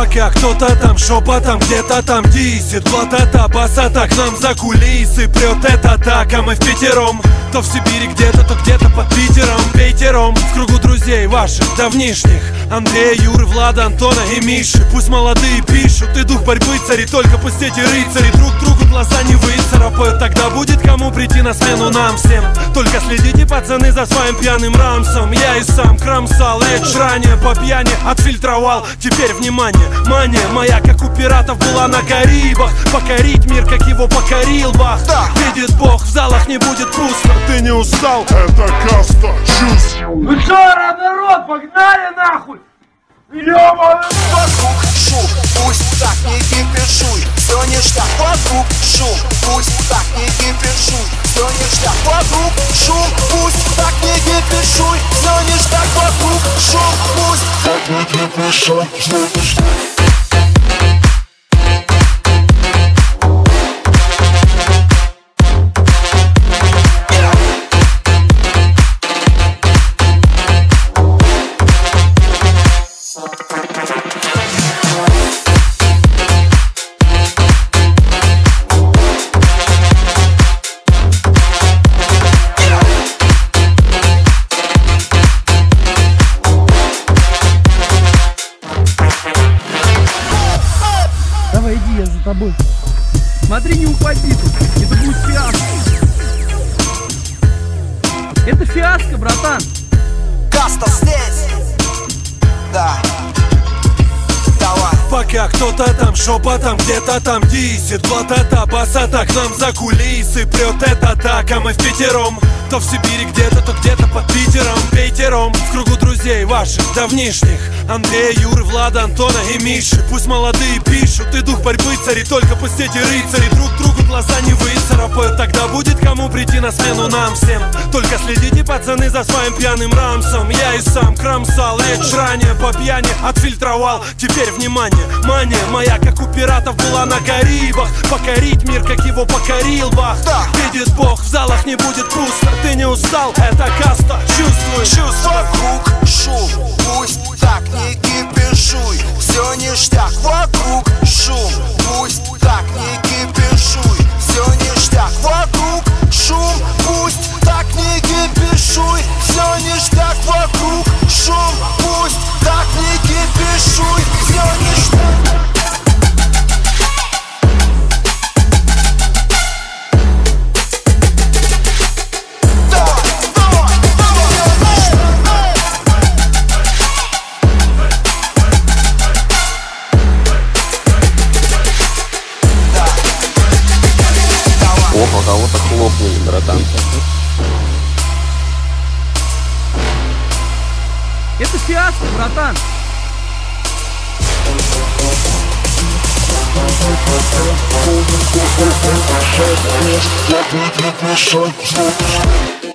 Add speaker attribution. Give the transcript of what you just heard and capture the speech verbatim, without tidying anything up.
Speaker 1: Пока кто-то там шепотом где-то там дисит, блатата, басата к нам за кулисы прет это так, а мы в пятером. То в Сибири где-то, то где-то под Питером, пятером. В кругу друзей ваших давнишних: Андрея, Юры, Влада, Антона и Миши. Пусть молодые пишут, и дух борьбы цари, только пусть эти рыцари друг другу глаза не выцарапают. Тогда будет кому прийти на смену нам всем. Только следите, пацаны, за своим пьяным рамсом. Я и сам кромсал речь ранее, по пьяни отфильтровал. Теперь внимание, мания моя, как у пиратов, была на Карибах. Покорить мир, как его покорил Бах. Видит Бог, в залах не будет пусто.
Speaker 2: Ты не устал? Это каста, чувств.
Speaker 3: Ну что, народ, погнали нахуй! Ёбаный!
Speaker 4: Вокруг шум, пусть так не кипишуй. Все ништяк, вокруг шум, пусть так не кипишуй. Все ништяк, вокруг шум, пусть так не кипишуй. Все ништяк, вокруг шум, пусть так не кипишуй.
Speaker 5: Давай, иди, я за тобой. Смотри, не упади тут. Это будет фиаско. Это фиаско, братан.
Speaker 4: Каста здесь. Да. Давай.
Speaker 1: Пока кто-то там шепотом где-то там дисит, блатата, басата к нам за кулисы прет это так, а мы в пятером. То в Сибири где-то, то где-то под Питером, пятером. В кругу друзей ваших давнишних: Андрея, Юры, Влада, Антона и Миши. Пусть молодые пишут, и дух борьбы цари, только пусть эти рыцари друг другу глаза не выцарапают. Тогда будет кому прийти на смену нам всем. Только следите, пацаны, за своим пьяным рамсом. Я и сам кромсал речь ранее, по пьяни отфильтровал. Теперь внимание, мания моя, как у пиратов, была на Карибах. Покорить мир, как его покорил Бах. Видит Бог, в залах не будет пусто. Ты не устал? Это каста, чувствуй, чувствуй.
Speaker 4: Вокруг шум, пусть так не кипишуй. Все ништяк, вокруг шум, пусть так не кипишуй. Все ништяк, вокруг шум, пусть так не кипишуй. Все ништяк, вокруг шум, пусть так не кипишуй. Все ништяк.
Speaker 6: Ох, а кого-то хлопнули, братан.
Speaker 5: Это фиаско, братан.
Speaker 4: Shut